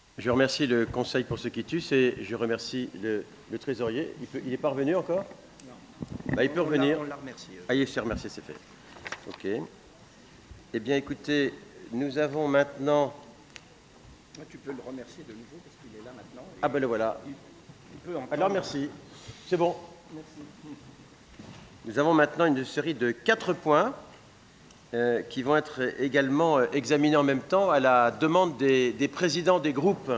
Je remercie le Conseil pour ce quitus et je remercie le trésorier. Il n'est pas revenu encore? Non. Il peut revenir. On l'a remercié. Il s'est remercié, c'est fait. OK. Eh bien, écoutez, nous avons maintenant... Tu peux le remercier de nouveau parce qu'il est là maintenant. Le voilà. Il peut entendre. Alors, merci. C'est bon. Merci. Nous avons maintenant une série de 4 points qui vont être également examinés en même temps à la demande des présidents des groupes.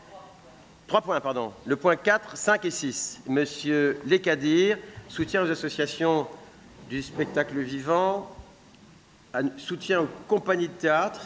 3 points, pardon. Le point 4, 5 et 6. Monsieur Lekadir, soutien aux associations du spectacle vivant, soutien aux compagnies de théâtre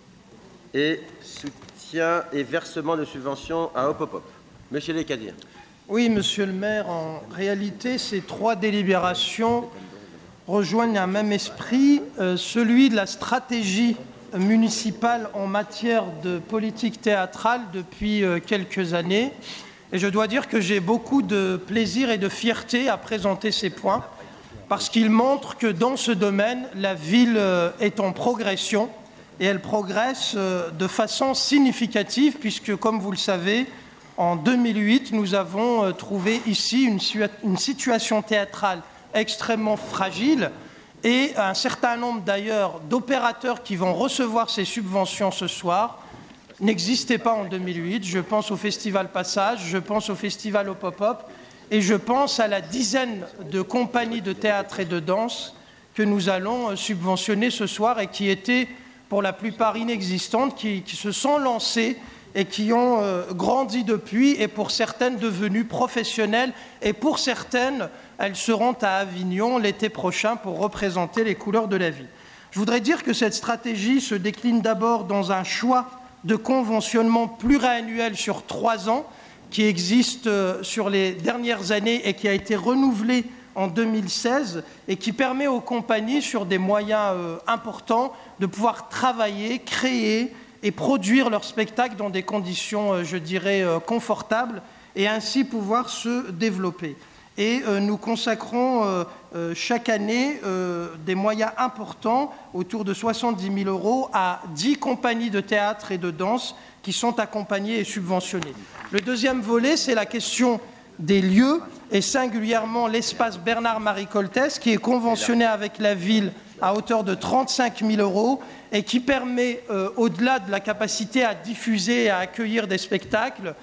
et soutien et versement de subventions à Hop Hop Hop. Monsieur Lekadir. Oui, monsieur le maire, en réalité, ces 3 délibérations rejoignent un même esprit, celui de la stratégie municipale en matière de politique théâtrale depuis quelques années. Et je dois dire que j'ai beaucoup de plaisir et de fierté à présenter ces points, parce qu'ils montrent que dans ce domaine, la ville est en progression, et elle progresse de façon significative, puisque, comme vous le savez, en 2008, nous avons trouvé ici une situation théâtrale extrêmement fragile et un certain nombre d'ailleurs d'opérateurs qui vont recevoir ces subventions ce soir n'existaient pas en 2008. Je pense au Festival Passage, je pense au Festival Hop Hop Hop et je pense à la dizaine de compagnies de théâtre et de danse que nous allons subventionner ce soir et qui étaient pour la plupart inexistantes, qui se sont lancées et qui ont grandi depuis, et pour certaines devenues professionnelles, et pour certaines, elles seront à Avignon l'été prochain pour représenter les couleurs de la ville. Je voudrais dire que cette stratégie se décline d'abord dans un choix de conventionnement pluriannuel sur 3 ans, qui existe sur les dernières années et qui a été renouvelé en 2016, et qui permet aux compagnies, sur des moyens importants, de pouvoir travailler, créer, et produire leur spectacle dans des conditions, je dirais, confortables, et ainsi pouvoir se développer. Et nous consacrons chaque année des moyens importants, autour de 70 000 €, à 10 compagnies de théâtre et de danse qui sont accompagnées et subventionnées. Le deuxième volet, c'est la question des lieux, et singulièrement l'espace Bernard-Marie Coltès, qui est conventionné avec la ville à hauteur de 35 000 € et qui permet, au-delà de la capacité à diffuser et à accueillir des spectacles,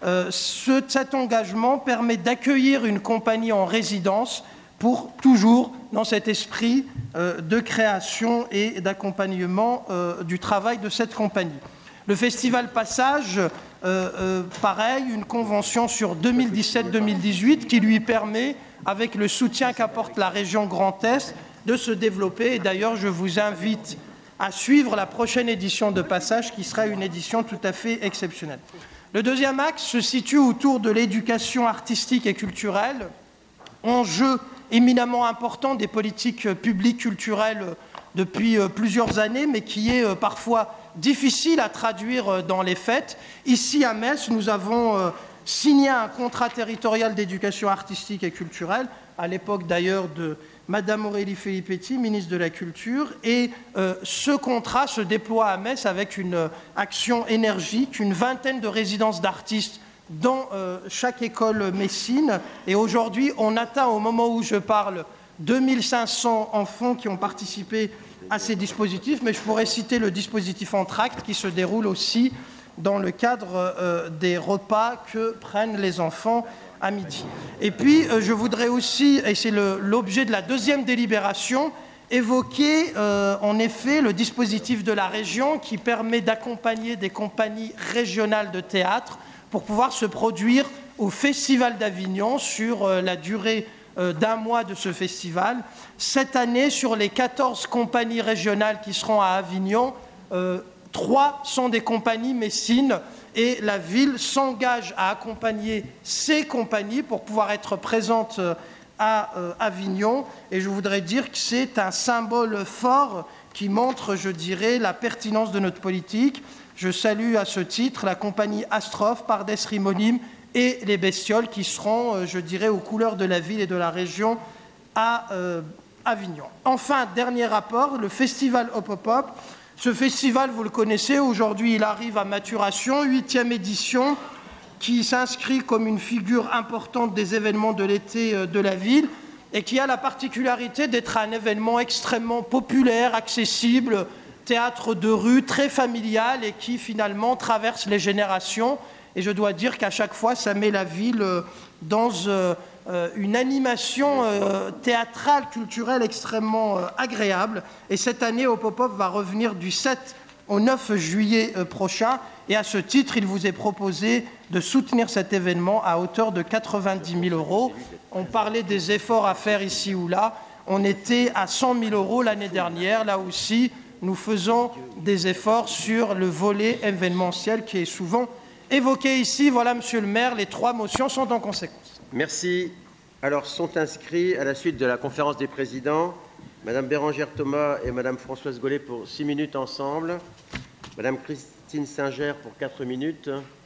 cet engagement permet d'accueillir une compagnie en résidence pour toujours dans cet esprit de création et d'accompagnement du travail de cette compagnie. Le Festival Passage, pareil, une convention sur 2017-2018 qui lui permet, avec le soutien qu'apporte la région Grand Est, de se développer. Et d'ailleurs, je vous invite à suivre la prochaine édition de Passage, qui sera une édition tout à fait exceptionnelle. Le deuxième axe se situe autour de l'éducation artistique et culturelle, enjeu éminemment important des politiques publiques culturelles depuis plusieurs années, mais qui est parfois difficile à traduire dans les faits. Ici, à Metz, nous avons signé un contrat territorial d'éducation artistique et culturelle, à l'époque d'ailleurs de Madame Aurélie Filippetti, ministre de la Culture, et ce contrat se déploie à Metz avec une action énergique, une vingtaine de résidences d'artistes dans chaque école messine. Et aujourd'hui, on atteint, au moment où je parle, 2500 enfants qui ont participé à ces dispositifs, mais je pourrais citer le dispositif Entracte qui se déroule aussi dans le cadre des repas que prennent les enfants à midi. Et puis, je voudrais aussi, et c'est l'objet de la deuxième délibération, évoquer en effet le dispositif de la région qui permet d'accompagner des compagnies régionales de théâtre pour pouvoir se produire au Festival d'Avignon sur la durée d'1 mois de ce festival. Cette année, sur les 14 compagnies régionales qui seront à Avignon, 3 sont des compagnies messines, et la ville s'engage à accompagner ces compagnies pour pouvoir être présente à Avignon. Et je voudrais dire que c'est un symbole fort qui montre, je dirais, la pertinence de notre politique. Je salue à ce titre la compagnie Astrophe, Pardes Rimonim et les Bestioles qui seront, je dirais, aux couleurs de la ville et de la région à Avignon. Enfin, dernier rapport, le festival Hop Hop Hop. Ce festival, vous le connaissez, aujourd'hui il arrive à maturation, 8e édition, qui s'inscrit comme une figure importante des événements de l'été de la ville et qui a la particularité d'être un événement extrêmement populaire, accessible, théâtre de rue, très familial et qui finalement traverse les générations. Et je dois dire qu'à chaque fois, ça met la ville dans une animation théâtrale, culturelle extrêmement agréable. Et cette année, Opopop va revenir du 7 au 9 juillet prochain. Et à ce titre, il vous est proposé de soutenir cet événement à hauteur de 90 000 €. On parlait des efforts à faire ici ou là. On était à 100 000 € l'année dernière. Là aussi, nous faisons des efforts sur le volet événementiel qui est souvent évoqué ici. Voilà, Monsieur le maire, les 3 motions sont en conséquence. Merci. Alors, sont inscrits à la suite de la conférence des présidents Madame Bérangère Thomas et Madame Françoise Gaulet pour 6 minutes ensemble, Madame Christine Singer pour 4 minutes,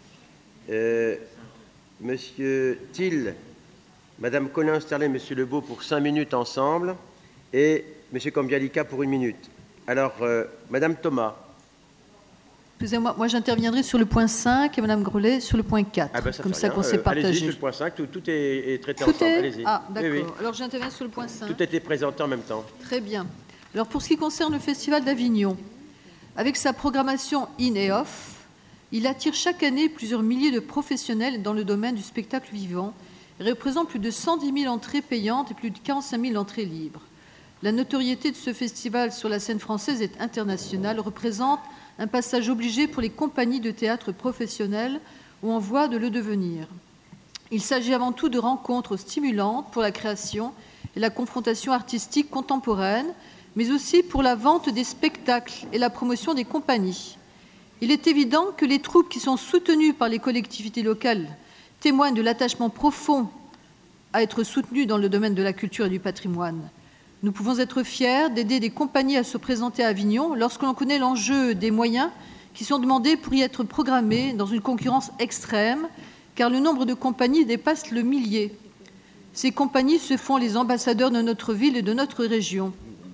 Monsieur Thiel, Madame Colin Sterlet, Monsieur Lebeau pour 5 minutes ensemble et Monsieur Kambialika pour 1 minute. Alors, Madame Thomas. Excusez-moi, moi j'interviendrai sur le point 5 et Mme Grelet sur le point 4. Ah ben comme ça qu'on s'est partagé. Allez-y sur le point 5, tout est traité ensemble. Allez-y. Ah, d'accord. Oui, oui. Alors j'interviens sur le point 5. Tout a été présenté en même temps. Très bien. Alors pour ce qui concerne le Festival d'Avignon, avec sa programmation in et off, il attire chaque année plusieurs milliers de professionnels dans le domaine du spectacle vivant et représente plus de 110 000 entrées payantes et plus de 45 000 entrées libres. La notoriété de ce festival sur la scène française et internationale représente un passage obligé pour les compagnies de théâtre professionnelles ou en voie de le devenir. Il s'agit avant tout de rencontres stimulantes pour la création et la confrontation artistique contemporaine, mais aussi pour la vente des spectacles et la promotion des compagnies. Il est évident que les troupes qui sont soutenues par les collectivités locales témoignent de l'attachement profond à être soutenues dans le domaine de la culture et du patrimoine. Nous pouvons être fiers d'aider des compagnies à se présenter à Avignon lorsque l'on connaît l'enjeu des moyens qui sont demandés pour y être programmés dans une concurrence extrême, car le nombre de compagnies dépasse le millier. Ces compagnies se font les ambassadeurs de notre ville et de notre région.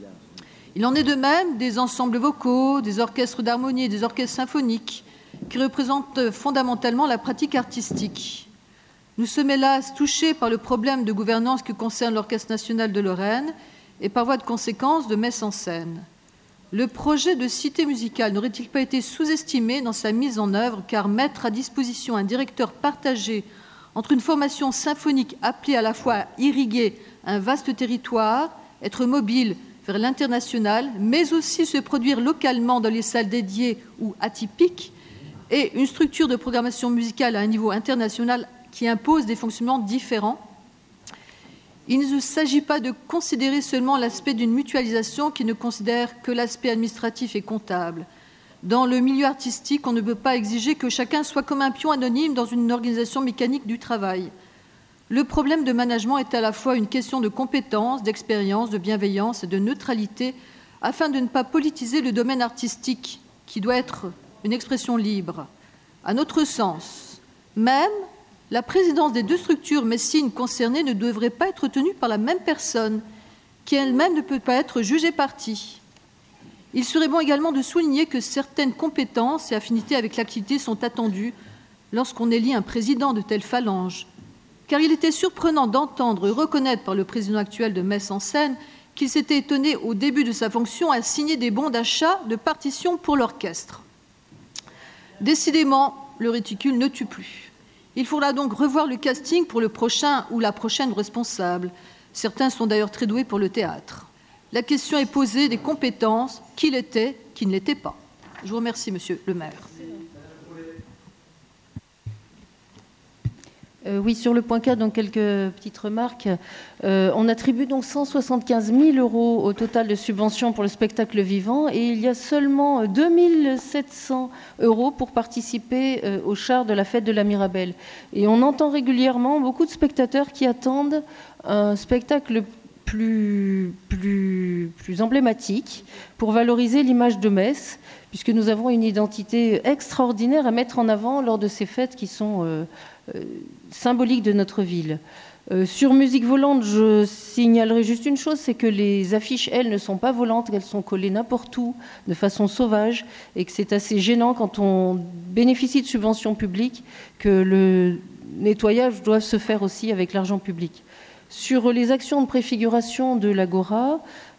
Il en est de même des ensembles vocaux, des orchestres d'harmonie et des orchestres symphoniques, qui représentent fondamentalement la pratique artistique. Nous sommes hélas touchés par le problème de gouvernance qui concerne l'Orchestre national de Lorraine et par voie de conséquence de Metz en scène. Le projet de cité musicale n'aurait-il pas été sous-estimé dans sa mise en œuvre, car mettre à disposition un directeur partagé entre une formation symphonique appelée à la fois à irriguer un vaste territoire, être mobile vers l'international, mais aussi se produire localement dans les salles dédiées ou atypiques, et une structure de programmation musicale à un niveau international qui impose des fonctionnements différents. Il ne s'agit pas de considérer seulement l'aspect d'une mutualisation qui ne considère que l'aspect administratif et comptable. Dans le milieu artistique, on ne peut pas exiger que chacun soit comme un pion anonyme dans une organisation mécanique du travail. Le problème de management est à la fois une question de compétence, d'expérience, de bienveillance et de neutralité, afin de ne pas politiser le domaine artistique, qui doit être une expression libre. À notre sens, même la présidence des 2 structures messines concernées ne devrait pas être tenue par la même personne, qui elle-même ne peut pas être jugée partie. Il serait bon également de souligner que certaines compétences et affinités avec l'activité sont attendues lorsqu'on élit un président de telle phalange, car il était surprenant d'entendre et reconnaître par le président actuel de Metz en scène qu'il s'était étonné au début de sa fonction à signer des bons d'achat de partitions pour l'orchestre. Décidément, le réticule ne tue plus. Il faudra donc revoir le casting pour le prochain ou la prochaine responsable. Certains sont d'ailleurs très doués pour le théâtre. La question est posée des compétences, qui l'étaient, qui ne l'étaient pas. Je vous remercie, Monsieur le maire. Oui, sur le point 4, donc quelques petites remarques. On attribue donc 175 000 € au total de subventions pour le spectacle vivant et il y a seulement 2 700 € pour participer au char de la fête de la Mirabelle. Et on entend régulièrement beaucoup de spectateurs qui attendent un spectacle plus emblématique pour valoriser l'image de Metz, puisque nous avons une identité extraordinaire à mettre en avant lors de ces fêtes qui sont symboliques de notre ville. Sur musique volante, je signalerai juste une chose, c'est que les affiches, elles, ne sont pas volantes, elles sont collées n'importe où, de façon sauvage, et que c'est assez gênant quand on bénéficie de subventions publiques, que le nettoyage doit se faire aussi avec l'argent public. Sur les actions de préfiguration de l'Agora,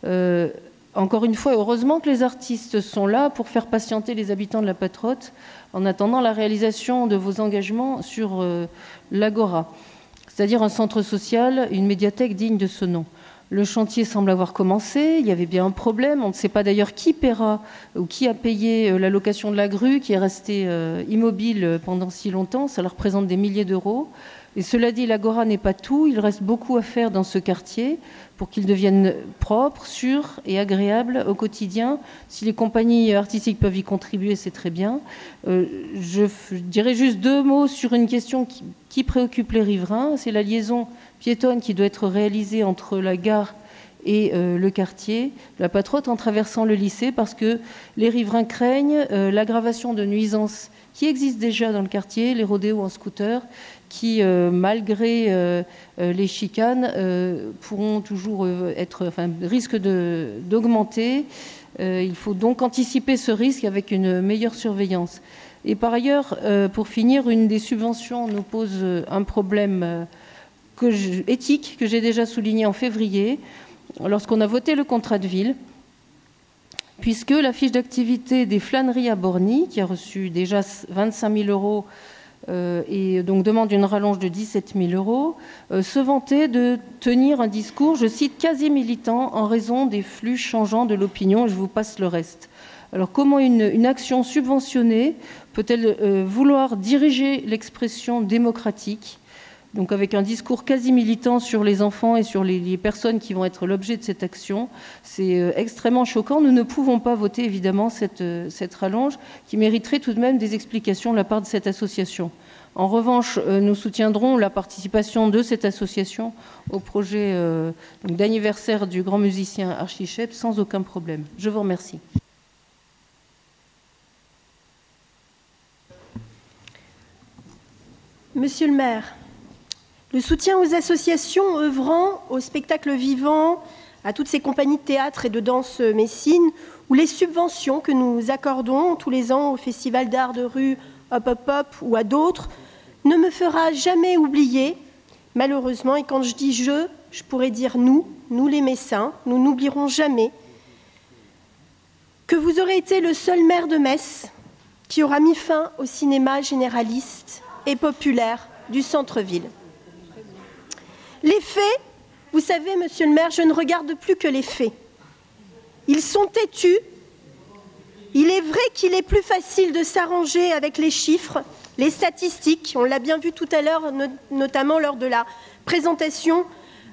encore une fois, heureusement que les artistes sont là pour faire patienter les habitants de la Patrotte en attendant la réalisation de vos engagements sur l'Agora, c'est-à-dire un centre social, une médiathèque digne de ce nom. Le chantier semble avoir commencé, il y avait bien un problème, on ne sait pas d'ailleurs qui paiera ou qui a payé la location de la grue qui est restée immobile pendant si longtemps, ça leur représente des milliers d'euros. Et cela dit, l'Agora n'est pas tout, il reste beaucoup à faire dans ce quartier pour qu'il devienne propre, sûr et agréable au quotidien. Si les compagnies artistiques peuvent y contribuer, c'est très bien. Je dirais juste 2 mots sur une question qui préoccupe les riverains, c'est la liaison piétonne qui doit être réalisée entre la gare et le quartier, la Patrotte, en traversant le lycée, parce que les riverains craignent l'aggravation de nuisances qui existent déjà dans le quartier, les rodéos en scooter, qui, malgré les chicanes, pourront toujours risquent d'augmenter. Il faut donc anticiper ce risque avec une meilleure surveillance. Et par ailleurs, pour finir, une des subventions nous pose un problème éthique que j'ai déjà souligné en février, lorsqu'on a voté le contrat de ville, puisque la fiche d'activité des flâneries à Borny, qui a reçu déjà 25 000 euros et donc demande une rallonge de 17 000 euros, se vantait de tenir un discours, je cite, quasi militant en raison des flux changeants de l'opinion. Je vous passe le reste. Alors comment une action subventionnée peut-elle vouloir diriger l'expression démocratique, donc avec un discours quasi militant sur les enfants et sur les personnes qui vont être l'objet de cette action? C'est extrêmement choquant. Nous ne pouvons pas voter évidemment cette rallonge qui mériterait tout de même des explications de la part de cette association. En revanche, nous soutiendrons la participation de cette association au projet d'anniversaire du grand musicien Archichep sans aucun problème. Je vous remercie. Monsieur le maire, le soutien aux associations œuvrant au spectacle vivant, à toutes ces compagnies de théâtre et de danse messines, ou les subventions que nous accordons tous les ans au Festival d'art de rue Hop Hop Hop ou à d'autres, ne me fera jamais oublier, malheureusement, et quand je dis je pourrais dire nous les Messins, nous n'oublierons jamais que vous aurez été le seul maire de Metz qui aura mis fin au cinéma généraliste et populaire du centre-ville. Les faits, vous savez, monsieur le maire, je ne regarde plus que les faits. Ils sont têtus. Il est vrai qu'il est plus facile de s'arranger avec les chiffres, les statistiques. On l'a bien vu tout à l'heure, notamment lors de la présentation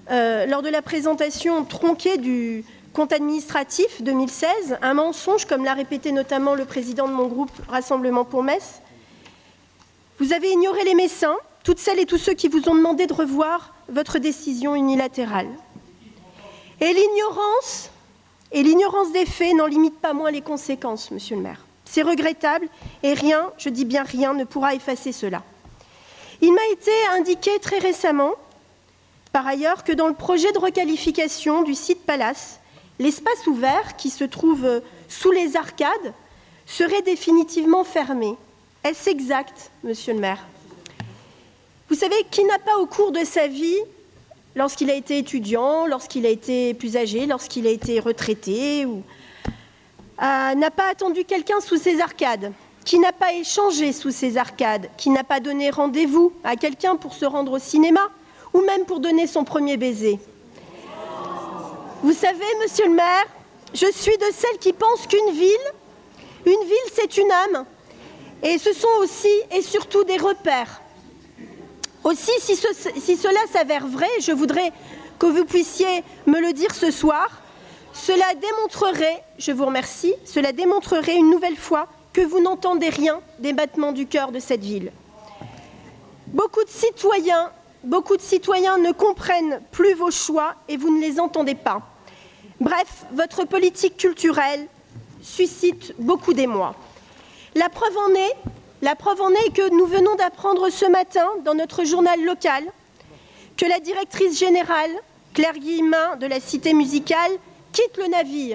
tronquée du compte administratif 2016, un mensonge, comme l'a répété notamment le président de mon groupe Rassemblement pour Metz. Vous avez ignoré les Messins, toutes celles et tous ceux qui vous ont demandé de revoir votre décision unilatérale. Et l'ignorance des faits n'en limite pas moins les conséquences, monsieur le maire. C'est regrettable et rien, je dis bien rien, ne pourra effacer cela. Il m'a été indiqué très récemment, par ailleurs, que dans le projet de requalification du site Palace, l'espace ouvert qui se trouve sous les arcades serait définitivement fermé. Est-ce exact, monsieur le maire ? Vous savez, qui n'a pas au cours de sa vie, lorsqu'il a été étudiant, lorsqu'il a été plus âgé, lorsqu'il a été retraité, n'a pas attendu quelqu'un sous ses arcades, qui n'a pas échangé sous ses arcades, qui n'a pas donné rendez-vous à quelqu'un pour se rendre au cinéma, ou même pour donner son premier baiser. Vous savez, monsieur le maire, je suis de celles qui pensent qu'une ville, c'est une âme. Et ce sont aussi et surtout des repères. Aussi, si cela s'avère vrai, je voudrais que vous puissiez me le dire ce soir, cela démontrerait, je vous remercie, cela démontrerait une nouvelle fois que vous n'entendez rien des battements du cœur de cette ville. Beaucoup de citoyens ne comprennent plus vos choix et vous ne les entendez pas. Bref, votre politique culturelle suscite beaucoup d'émoi. La preuve en est que nous venons d'apprendre ce matin dans notre journal local que la directrice générale, Claire Guillemin, de la Cité musicale, quitte le navire,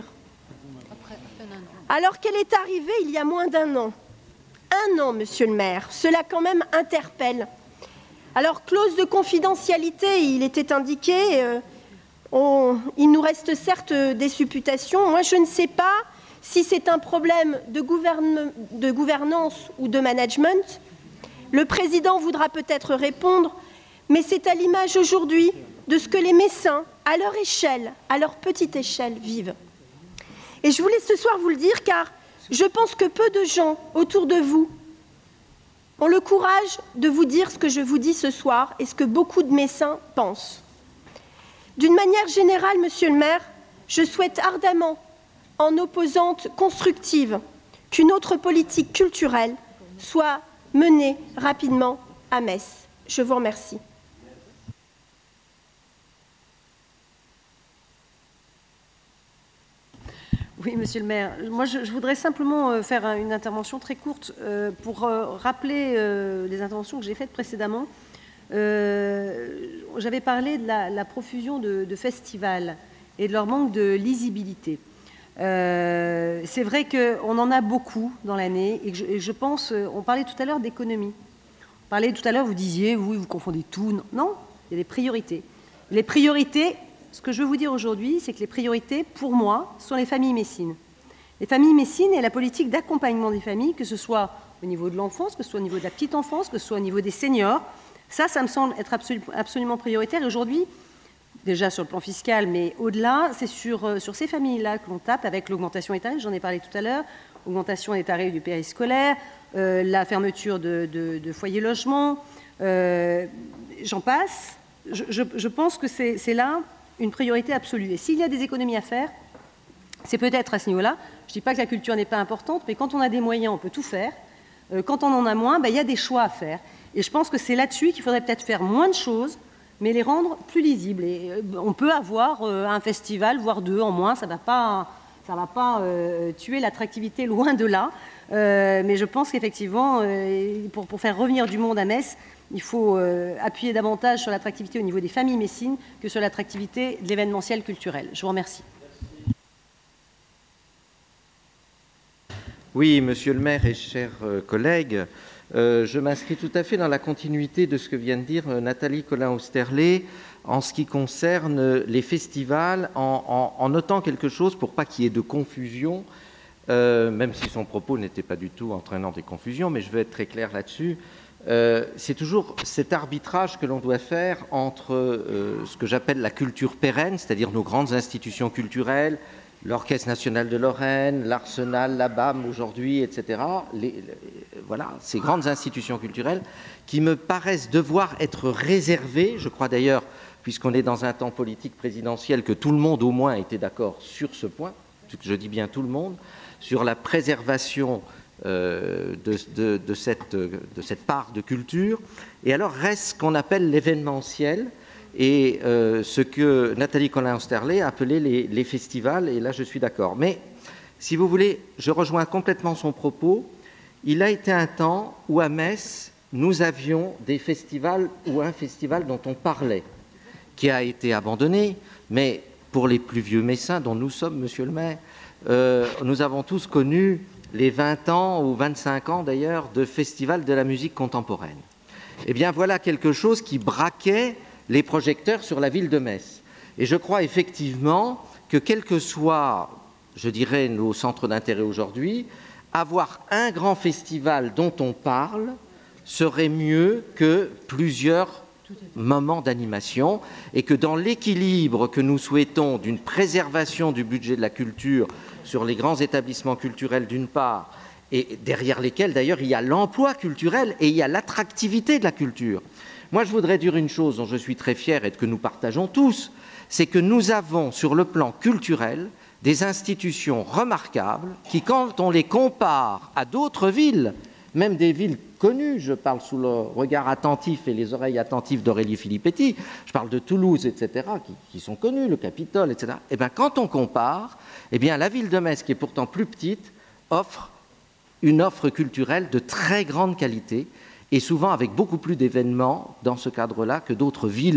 alors qu'elle est arrivée il y a moins d'un an. Un an, monsieur le maire, cela quand même interpelle. Alors, clause de confidentialité, il était indiqué, il nous reste certes des supputations. Moi, je ne sais pas si c'est un problème de gouvernance ou de management. Le président voudra peut-être répondre, mais c'est à l'image aujourd'hui de ce que les Messins, à leur échelle, à leur petite échelle, vivent. Et je voulais ce soir vous le dire, car je pense que peu de gens autour de vous ont le courage de vous dire ce que je vous dis ce soir et ce que beaucoup de Messins pensent. D'une manière générale, monsieur le maire, je souhaite ardemment, en opposante constructive, qu'une autre politique culturelle soit menée rapidement à Metz. Je vous remercie. Oui, monsieur le maire. Moi, je voudrais simplement faire une intervention très courte pour rappeler les interventions que j'ai faites précédemment. J'avais parlé de la profusion de festivals et de leur manque de lisibilité. C'est vrai qu'on en a beaucoup dans l'année et je pense, on parlait tout à l'heure d'économie. On parlait tout à l'heure, vous disiez, oui, vous confondez tout. Non, il y a des priorités. Les priorités, ce que je veux vous dire aujourd'hui, c'est que les priorités, pour moi, sont les familles messines. Les familles messines et la politique d'accompagnement des familles, que ce soit au niveau de l'enfance, que ce soit au niveau de la petite enfance, que ce soit au niveau des seniors, ça me semble être absolument prioritaire. Et aujourd'hui, déjà sur le plan fiscal, mais au-delà, c'est sur ces familles-là que l'on tape avec l'augmentation des tarifs, j'en ai parlé tout à l'heure, augmentation des tarifs du périscolaire, la fermeture de foyers logements, j'en passe. Je pense que c'est là une priorité absolue. Et s'il y a des économies à faire, c'est peut-être à ce niveau-là. Je ne dis pas que la culture n'est pas importante, mais quand on a des moyens, on peut tout faire. Quand on en a moins, il y a des choix à faire. Et je pense que c'est là-dessus qu'il faudrait peut-être faire moins de choses, mais les rendre plus lisibles. Et on peut avoir un festival, voire deux en moins, ça ne va pas tuer l'attractivité, loin de là. Mais je pense qu'effectivement, pour faire revenir du monde à Metz, il faut appuyer davantage sur l'attractivité au niveau des familles messines que sur l'attractivité de l'événementiel culturel. Je vous remercie. Oui, monsieur le maire et chers collègues, je m'inscris tout à fait dans la continuité de ce que vient de dire Nathalie Colin-Austerlet en ce qui concerne les festivals, en notant quelque chose pour pas qu'il y ait de confusion, même si son propos n'était pas du tout entraînant des confusions, mais je vais être très clair là-dessus. C'est toujours cet arbitrage que l'on doit faire entre ce que j'appelle la culture pérenne, c'est-à-dire nos grandes institutions culturelles, l'Orchestre national de Lorraine, l'Arsenal, la BAM aujourd'hui, etc. Voilà, ces grandes institutions culturelles qui me paraissent devoir être réservées, je crois d'ailleurs, puisqu'on est dans un temps politique présidentiel, que tout le monde au moins était d'accord sur ce point, je dis bien tout le monde, sur la préservation de cette part de culture. Et alors reste ce qu'on appelle l'événementiel et ce que Nathalie Colin-Austerlet appelait les festivals, et là je suis d'accord. Mais si vous voulez, je rejoins complètement son propos. Il a été un temps où à Metz, nous avions des festivals ou un festival dont on parlait, qui a été abandonné, mais pour les plus vieux Messins, dont nous sommes, monsieur le maire, nous avons tous connu les 20 ans ou 25 ans d'ailleurs de festival de la musique contemporaine. Eh bien voilà quelque chose qui braquait les projecteurs sur la ville de Metz. Et je crois effectivement que quels que soient, je dirais, nos centres d'intérêt aujourd'hui, avoir un grand festival dont on parle serait mieux que plusieurs moments d'animation, et que dans l'équilibre que nous souhaitons d'une préservation du budget de la culture sur les grands établissements culturels d'une part, et derrière lesquels d'ailleurs il y a l'emploi culturel et il y a l'attractivité de la culture. Moi je voudrais dire une chose dont je suis très fier et que nous partageons tous, c'est que nous avons sur le plan culturel des institutions remarquables qui, quand on les compare à d'autres villes, même des villes connues, je parle sous le regard attentif et les oreilles attentives d'Aurélie Filippetti, je parle de Toulouse, etc., qui sont connues, le Capitole, etc. Eh bien, quand on compare, eh bien, la ville de Metz, qui est pourtant plus petite, offre une offre culturelle de très grande qualité et souvent avec beaucoup plus d'événements dans ce cadre-là que d'autres villes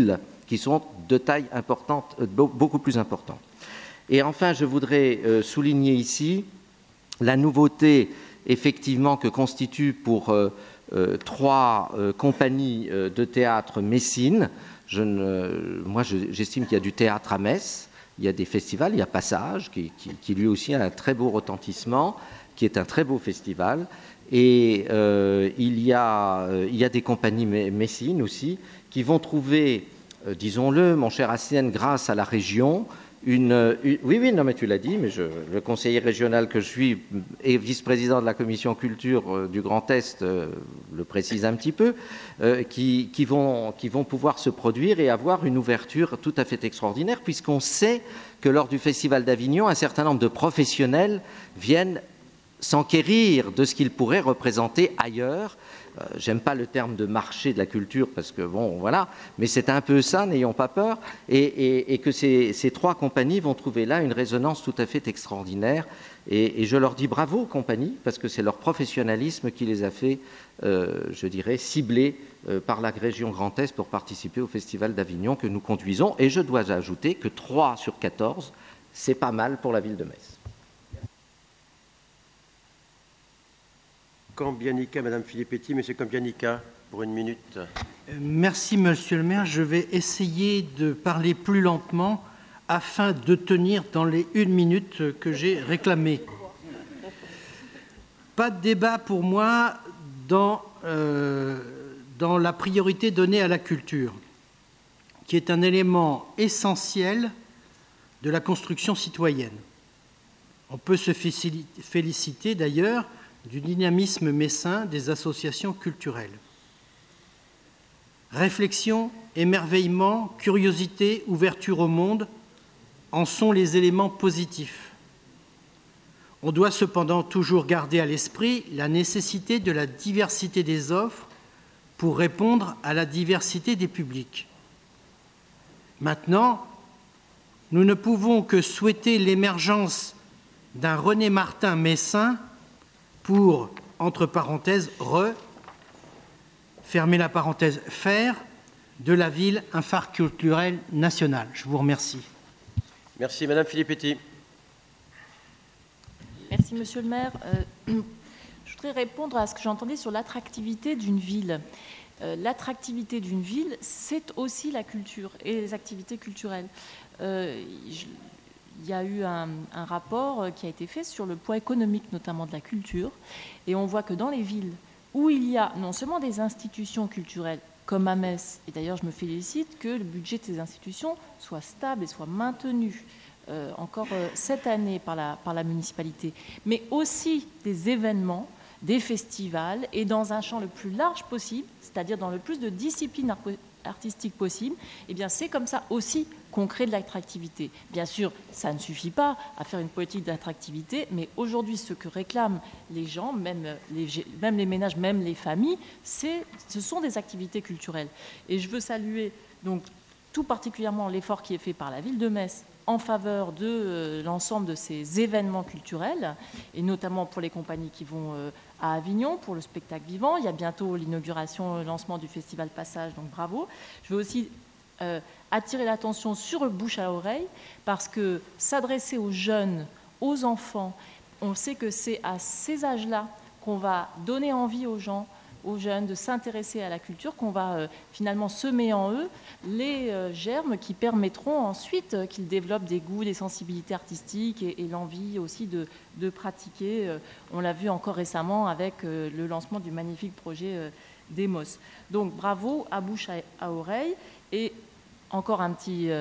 qui sont de taille importante, beaucoup plus importante. Et enfin, je voudrais souligner ici la nouveauté, effectivement, que constitue pour 3 compagnies de théâtre messines. Moi, j'estime qu'il y a du théâtre à Metz, il y a des festivals, il y a Passage, qui lui aussi a un très beau retentissement, qui est un très beau festival. Et il y a des compagnies messines aussi, qui vont trouver, disons-le, mon cher Hassien, grâce à la région, oui, non, mais tu l'as dit, mais le conseiller régional que je suis et vice-président de la commission culture du Grand Est le précise un petit peu, qui vont pouvoir se produire et avoir une ouverture tout à fait extraordinaire, puisqu'on sait que lors du Festival d'Avignon, un certain nombre de professionnels viennent s'enquérir de ce qu'ils pourraient représenter ailleurs. J'aime pas le terme de marché de la culture parce que bon, voilà, mais c'est un peu ça, n'ayons pas peur, et que ces 3 compagnies vont trouver là une résonance tout à fait extraordinaire, et je leur dis bravo aux compagnies, parce que c'est leur professionnalisme qui les a fait, je dirais, cibler par la région Grand Est pour participer au Festival d'Avignon que nous conduisons, et je dois ajouter que 3 sur 14, c'est pas mal pour la ville de Metz. Cambianica, Madame Filippetti, Monsieur Cambianica, pour 1 minute. Merci, Monsieur le maire. Je vais essayer de parler plus lentement afin de tenir dans les 1 minute que j'ai réclamées. Pas de débat pour moi dans la priorité donnée à la culture, qui est un élément essentiel de la construction citoyenne. On peut se féliciter d'ailleurs du dynamisme messin des associations culturelles. Réflexion, émerveillement, curiosité, ouverture au monde en sont les éléments positifs. On doit cependant toujours garder à l'esprit la nécessité de la diversité des offres pour répondre à la diversité des publics. Maintenant, nous ne pouvons que souhaiter l'émergence d'un René Martin messin pour, entre parenthèses, fermer la parenthèse, faire de la ville un phare culturel national. Je vous remercie. Merci, Madame Filippetti. Merci, Monsieur le maire. Je voudrais répondre à ce que j'entendais sur l'attractivité d'une ville. L'attractivité d'une ville, c'est aussi la culture et les activités culturelles. Il y a eu un rapport qui a été fait sur le poids économique, notamment de la culture, et on voit que dans les villes où il y a non seulement des institutions culturelles, comme à Metz, et d'ailleurs je me félicite que le budget de ces institutions soit stable et soit maintenu encore cette année par la municipalité, mais aussi des événements, des festivals, et dans un champ le plus large possible, c'est-à-dire dans le plus de disciplines artistiques possibles, et bien c'est comme ça aussi qu'on crée de l'attractivité. Bien sûr, ça ne suffit pas à faire une politique d'attractivité, mais aujourd'hui, ce que réclament les gens, même les ménages, même les familles, ce sont des activités culturelles. Et je veux saluer donc tout particulièrement l'effort qui est fait par la ville de Metz en faveur de l'ensemble de ces événements culturels, et notamment pour les compagnies qui vont à Avignon, pour le spectacle vivant. Il y a bientôt l'inauguration, le lancement du festival Passage, donc bravo. Je veux aussi attirer l'attention sur le bouche à oreille, parce que s'adresser aux jeunes, aux enfants, on sait que c'est à ces âges-là qu'on va donner envie aux gens, aux jeunes, de s'intéresser à la culture, qu'on va finalement semer en eux les germes qui permettront ensuite qu'ils développent des goûts, des sensibilités artistiques et l'envie aussi de pratiquer. On l'a vu encore récemment avec le lancement du magnifique projet Demos. Donc bravo, à bouche à oreille. Et encore un petit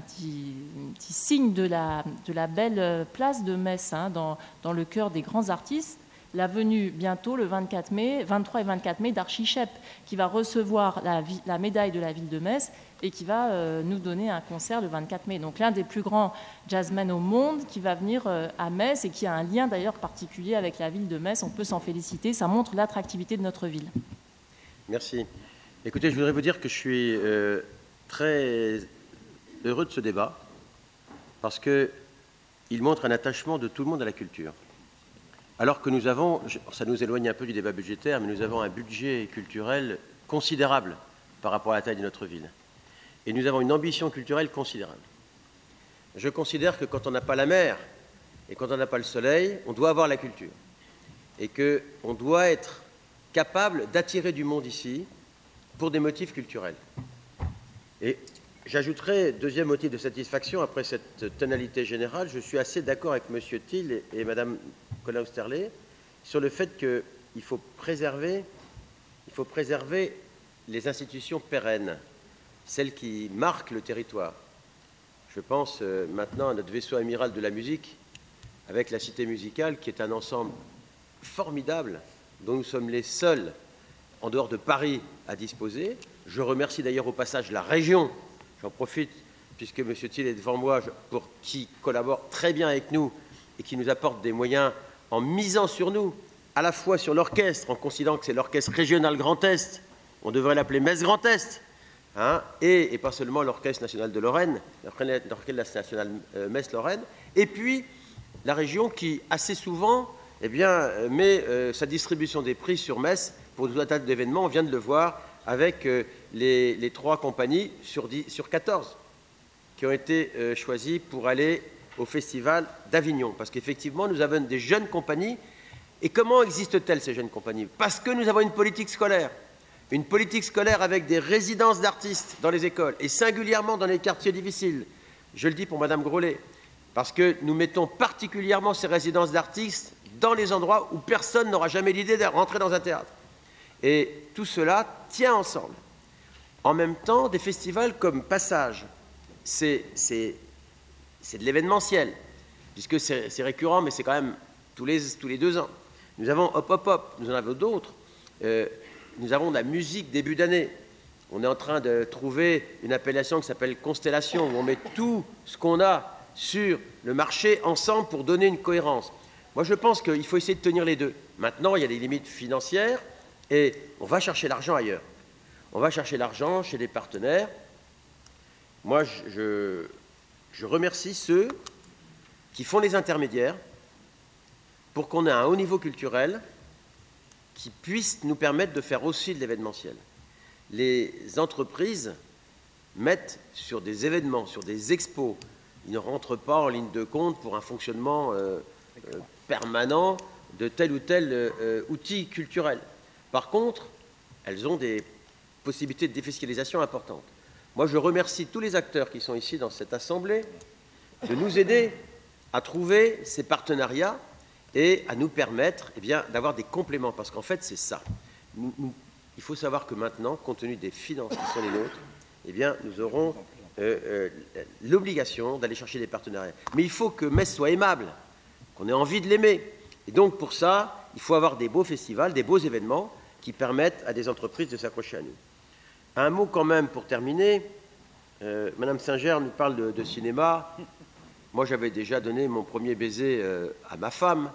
signe de la belle place de Metz, hein, dans le cœur des grands artistes. La venue bientôt, le 23 et 24 mai, d'Archichep, qui va recevoir la médaille de la ville de Metz et qui va nous donner un concert le 24 mai. Donc l'un des plus grands jazzmen au monde qui va venir à Metz et qui a un lien d'ailleurs particulier avec la ville de Metz. On peut s'en féliciter, ça montre l'attractivité de notre ville. Merci. Écoutez, je voudrais vous dire que je suis très heureux de ce débat parce qu'il montre un attachement de tout le monde à la culture. Alors que nous avons, ça nous éloigne un peu du débat budgétaire, mais nous avons un budget culturel considérable par rapport à la taille de notre ville. et nous avons une ambition culturelle considérable. Je considère que quand on n'a pas la mer et quand on n'a pas le soleil, on doit avoir la culture. Et qu'on doit être capable d'attirer du monde ici pour des motifs culturels. Et j'ajouterai, deuxième motif de satisfaction, après cette tonalité générale, je suis assez d'accord avec M. Thiel et Mme Colin-Oesterlé sur le fait qu'il faut préserver les institutions pérennes, celles qui marquent le territoire. Je pense maintenant à notre vaisseau amiral de la musique, avec la Cité musicale, qui est un ensemble formidable, dont nous sommes les seuls, en dehors de Paris, à disposer. Je remercie d'ailleurs au passage la région, j'en profite, puisque M. Thiel est devant moi, pour qui collabore très bien avec nous et qui nous apporte des moyens en misant sur nous, à la fois sur l'orchestre, en considérant que c'est l'orchestre régional Grand Est, on devrait l'appeler Metz Grand Est, hein, et pas seulement l'Orchestre national de Lorraine, l'Orchestre national Metz-Lorraine, et puis la région qui, assez souvent, met sa distribution des prix sur Metz pour tout un tas d'événements. On vient de le voir avec les 3 compagnies sur 14 qui ont été choisies pour aller au Festival d'Avignon. Parce qu'effectivement, nous avons des jeunes compagnies. Et comment existent-elles, ces jeunes compagnies? Parce que nous avons une politique scolaire avec des résidences d'artistes dans les écoles, et singulièrement dans les quartiers difficiles. Je le dis pour Mme Grolet, parce que nous mettons particulièrement ces résidences d'artistes dans les endroits où personne n'aura jamais l'idée de rentrer dans un théâtre. Et tout cela tient ensemble. En même temps, des festivals comme Passage, c'est de l'événementiel, puisque c'est récurrent, mais c'est quand même tous les 2 ans. Nous avons Hop Hop Hop, nous en avons d'autres. Nous avons de la musique début d'année. On est en train de trouver une appellation qui s'appelle Constellation, où on met tout ce qu'on a sur le marché ensemble pour donner une cohérence. Moi, je pense qu'il faut essayer de tenir les deux. Maintenant, il y a des limites financières et on va chercher l'argent ailleurs. On va chercher l'argent chez des partenaires. Moi, je remercie ceux qui font les intermédiaires pour qu'on ait un haut niveau culturel qui puisse nous permettre de faire aussi de l'événementiel. Les entreprises mettent sur des événements, sur des expos. Ils ne rentrent pas en ligne de compte pour un fonctionnement permanent de tel ou tel outil culturel. Par contre, elles ont des possibilités de défiscalisation importantes. Moi, je remercie tous les acteurs qui sont ici dans cette assemblée de nous aider à trouver ces partenariats et à nous permettre d'avoir des compléments. Parce qu'en fait, c'est ça. Il faut savoir que maintenant, compte tenu des finances qui sont les nôtres, nous aurons l'obligation d'aller chercher des partenariats. Mais il faut que Metz soit aimable, qu'on ait envie de l'aimer. Et donc, pour ça, il faut avoir des beaux festivals, des beaux événements qui permettent à des entreprises de s'accrocher à nous. Un mot quand même pour terminer. Madame Singer nous parle de cinéma. Moi, j'avais déjà donné mon premier baiser à ma femme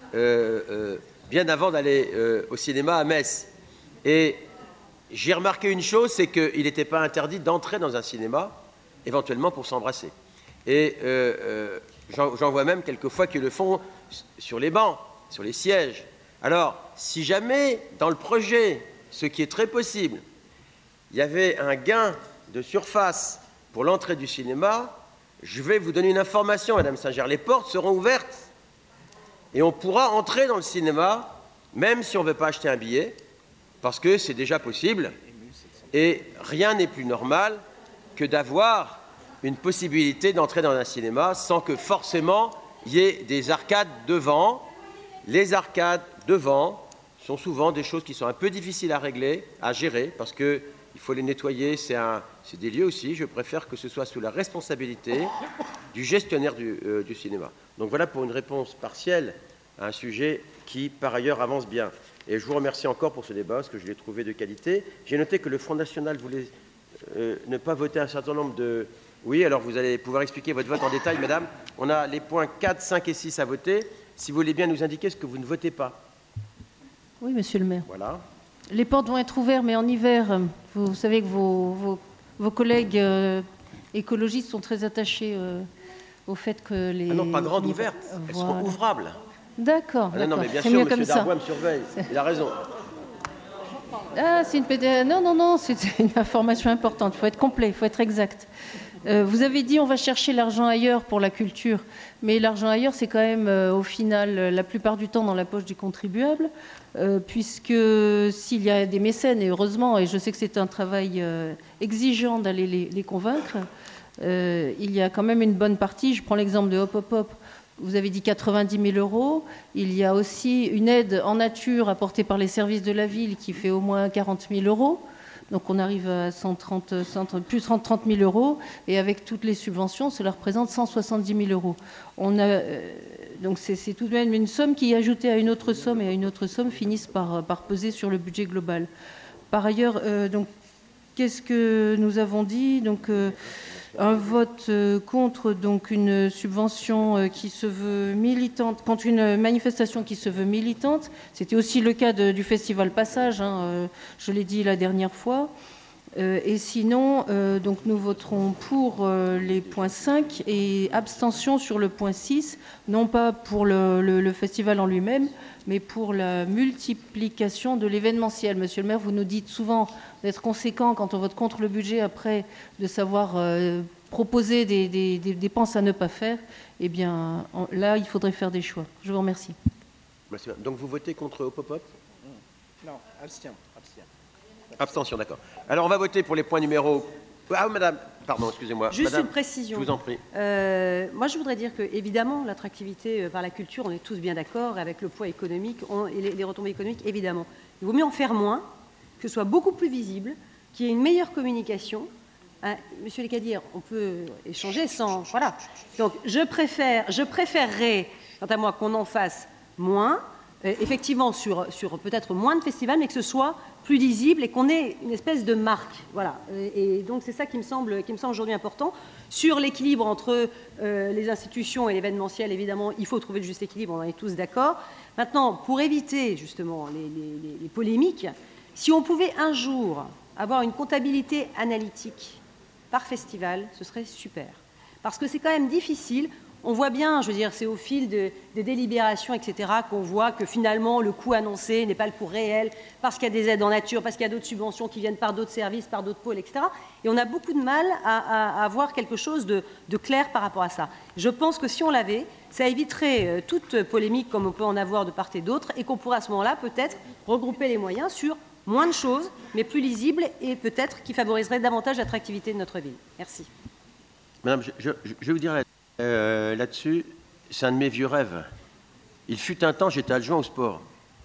bien avant d'aller au cinéma à Metz. Et j'ai remarqué une chose, c'est qu'il n'était pas interdit d'entrer dans un cinéma, éventuellement pour s'embrasser. Et j'en vois même quelquefois qui le font sur les bancs, sur les sièges. Alors, si jamais, dans le projet, ce qui est très possible, il y avait un gain de surface pour l'entrée du cinéma, je vais vous donner une information, Madame Singer. Les portes seront ouvertes et on pourra entrer dans le cinéma, même si on ne veut pas acheter un billet, parce que c'est déjà possible. Et rien n'est plus normal que d'avoir une possibilité d'entrer dans un cinéma sans que forcément il y ait des arcades devant. Les arcades devant sont souvent des choses qui sont un peu difficiles à régler, à gérer, parce qu'il faut les nettoyer. C'est des lieux aussi, je préfère que ce soit sous la responsabilité du gestionnaire du cinéma. Donc voilà pour une réponse partielle à un sujet qui, par ailleurs, avance bien. Et je vous remercie encore pour ce débat, parce que je l'ai trouvé de qualité. J'ai noté que le Front National voulait ne pas voter un certain nombre de... Oui, alors vous allez pouvoir expliquer votre vote en détail, madame. On a les points 4, 5 et 6 à voter. Si vous voulez bien nous indiquer ce que vous ne votez pas. Oui, monsieur le maire. Voilà. Les portes vont être ouvertes, mais en hiver, vous savez que vos collègues écologistes sont très attachés au fait que les... Ah non, pas grandes ouvertes, elles seront ouvrables. D'accord. Ah non, mais bien c'est sûr, mieux M. comme Darbois ça. me surveille, il a raison. Ah, c'est une PDF. Non, c'est une information importante. Il faut être complet, il faut être exact. Vous avez dit on va chercher l'argent ailleurs pour la culture, mais l'argent ailleurs, c'est quand même au final la plupart du temps dans la poche du contribuable, puisque s'il y a des mécènes, et heureusement, et je sais que c'est un travail exigeant d'aller les convaincre, il y a quand même une bonne partie. Je prends l'exemple de Hop Hop Hop. Vous avez dit 90 000 €. Il y a aussi une aide en nature apportée par les services de la ville qui fait au moins 40 000 €. Donc on arrive à plus de 30 000 €. Et avec toutes les subventions, cela représente 170 000 €. Donc c'est tout de même une somme qui, ajoutée à une autre somme et à une autre somme, finissent par peser sur le budget global. Par ailleurs, donc, qu'est-ce que nous avons dit ? Donc, un vote contre donc une subvention qui se veut militante, contre une manifestation qui se veut militante. C'était aussi le cas du Festival Passage, je l'ai dit la dernière fois. Et sinon, donc nous voterons pour les points 5 et abstention sur le point 6, non pas pour le festival en lui-même, mais pour la multiplication de l'événementiel. Monsieur le maire, vous nous dites souvent d'être conséquent quand on vote contre le budget, après de savoir proposer des dépenses à ne pas faire. Eh bien, là, il faudrait faire des choix. Je vous remercie. Merci. Donc vous votez contre Hop Hop Hop ? Non, abstention. Abstention, d'accord. Alors on va voter pour les points numéros... Ah, madame, pardon, excusez-moi. Juste madame, une précision. Je vous en prie. Moi, je voudrais dire que, évidemment, l'attractivité par la culture, on est tous bien d'accord, avec le poids économique et les retombées économiques, évidemment. Il vaut mieux en faire moins, que ce soit beaucoup plus visible, qu'il y ait une meilleure communication. Monsieur Lécadir, on peut échanger sans... Voilà. Donc, je préférerais, quant à moi, qu'on en fasse moins, effectivement sur peut-être moins de festivals, mais que ce soit plus lisible et qu'on ait une espèce de marque. Voilà. Et donc c'est ça qui me semble aujourd'hui important. Sur l'équilibre entre les institutions et l'événementiel, évidemment, il faut trouver le juste équilibre, on en est tous d'accord. Maintenant, pour éviter justement les polémiques, si on pouvait un jour avoir une comptabilité analytique par festival, ce serait super. Parce que c'est quand même difficile. On voit bien, je veux dire, c'est au fil des délibérations, etc., qu'on voit que finalement le coût annoncé n'est pas le coût réel, parce qu'il y a des aides en nature, parce qu'il y a d'autres subventions qui viennent par d'autres services, par d'autres pôles, etc. Et on a beaucoup de mal à avoir quelque chose de clair par rapport à ça. Je pense que si on l'avait, ça éviterait toute polémique comme on peut en avoir de part et d'autre, et qu'on pourrait à ce moment-là peut-être regrouper les moyens sur moins de choses, mais plus lisibles, et peut-être qui favoriserait davantage l'attractivité de notre ville. Merci. Madame, je vais vous dire là-dessus, c'est un de mes vieux rêves. Il fut un temps, j'étais adjoint au sport.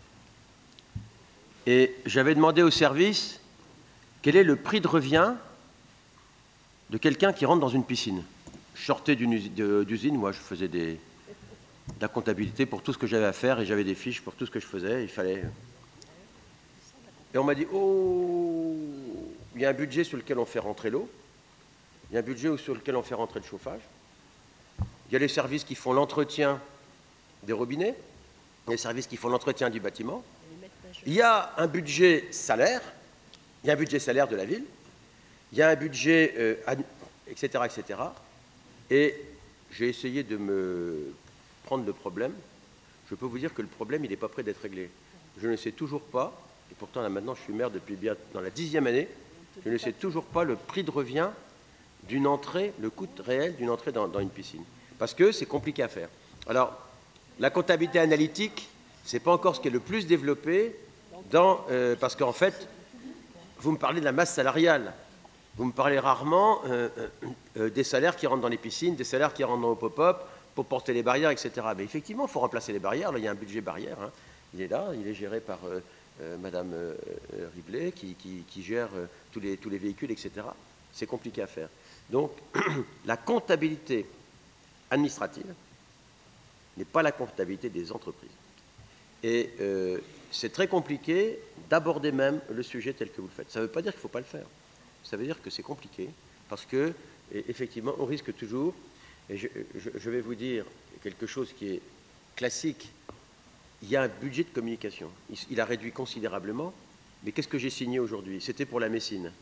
Et j'avais demandé au service quel est le prix de revient de quelqu'un qui rentre dans une piscine. Je sortais d'usine, moi je faisais de la comptabilité pour tout ce que j'avais à faire et j'avais des fiches pour tout ce que je faisais. Il fallait... Et on m'a dit, oh, il y a un budget sur lequel on fait rentrer l'eau, il y a un budget sur lequel on fait rentrer le chauffage, il y a les services qui font l'entretien des robinets, il y a les services qui font l'entretien du bâtiment, il y a un budget salaire, il y a un budget salaire de la ville, il y a un budget, etc., etc. Et j'ai essayé de me prendre le problème. Je peux vous dire que le problème, il n'est pas prêt d'être réglé. Je ne sais toujours pas, et pourtant là maintenant je suis maire depuis bien dans la 10e année, je ne sais toujours pas le prix de revient d'une entrée, le coût réel d'une entrée dans une piscine. Parce que c'est compliqué à faire. Alors, la comptabilité analytique, ce n'est pas encore ce qui est le plus développé, parce qu'en fait, vous me parlez de la masse salariale. Vous me parlez rarement des salaires qui rentrent dans les piscines, des salaires qui rentrent dans le pop-up, pour porter les barrières, etc. Mais effectivement, il faut remplacer les barrières. Là, il y a un budget barrière. Hein. Il est là, il est géré par Madame Riblet, qui gère tous les véhicules, etc. C'est compliqué à faire. Donc, la comptabilité administrative n'est pas la comptabilité des entreprises. Et c'est très compliqué d'aborder même le sujet tel que vous le faites. Ça ne veut pas dire qu'il ne faut pas le faire. Ça veut dire que c'est compliqué, parce que, effectivement, on risque toujours, et je vais vous dire quelque chose qui est classique, il y a un budget de communication. Il a réduit considérablement, mais qu'est-ce que j'ai signé aujourd'hui ? C'était pour la Messine.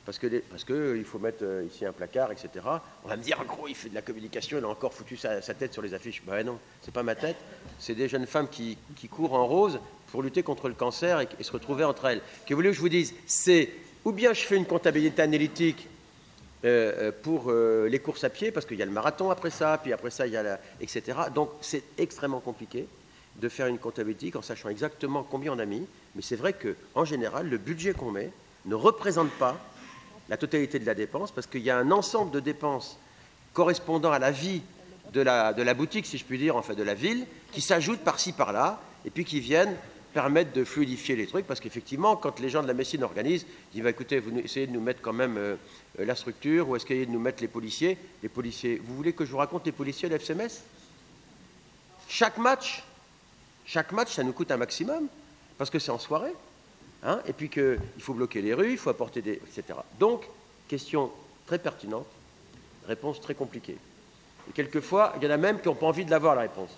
parce que il faut mettre ici un placard, etc. On va me dire, en gros, il fait de la communication, il a encore foutu sa tête sur les affiches. Ben non, c'est pas ma tête, c'est des jeunes femmes qui courent en rose pour lutter contre le cancer et se retrouver entre elles. Que voulez-vous que je vous dise? C'est ou bien je fais une comptabilité analytique pour les courses à pied, parce qu'il y a le marathon après ça, puis après ça, il y a etc. Donc, c'est extrêmement compliqué de faire une comptabilité en sachant exactement combien on a mis. Mais c'est vrai qu'en général, le budget qu'on met ne représente pas la totalité de la dépense, parce qu'il y a un ensemble de dépenses correspondant à la vie de la boutique, si je puis dire, enfin de la ville, qui s'ajoutent par-ci, par-là, et puis qui viennent permettre de fluidifier les trucs, parce qu'effectivement, quand les gens de la Messine organisent, ils disent, écoutez, vous essayez de nous mettre quand même la structure, ou essayez de nous mettre les policiers. Les policiers, vous voulez que je vous raconte les policiers de l'FCMS? Chaque match, ça nous coûte un maximum, parce que c'est en soirée, hein, et puis qu'il faut bloquer les rues, il faut apporter des... etc. Donc, question très pertinente, réponse très compliquée. Et quelquefois, il y en a même qui n'ont pas envie de l'avoir, la réponse.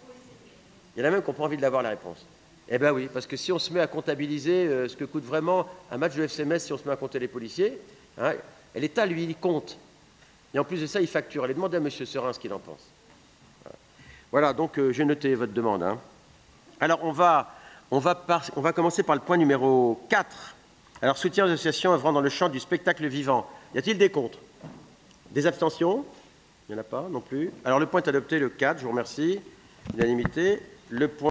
Eh bien oui, parce que si on se met à comptabiliser ce que coûte vraiment un match de FCMS, si on se met à compter les policiers, hein, et l'État, lui, il compte. Et en plus de ça, il facture. Allez demander à M. Serin ce qu'il en pense. Voilà, donc j'ai noté votre demande. Hein. Alors, on va commencer par le point numéro 4. Alors, soutien aux associations œuvrant dans le champ du spectacle vivant. Y a-t-il des contre? Des abstentions? Il n'y en a pas non plus. Alors, le point est adopté, le 4, je vous remercie. Unanimité. Le point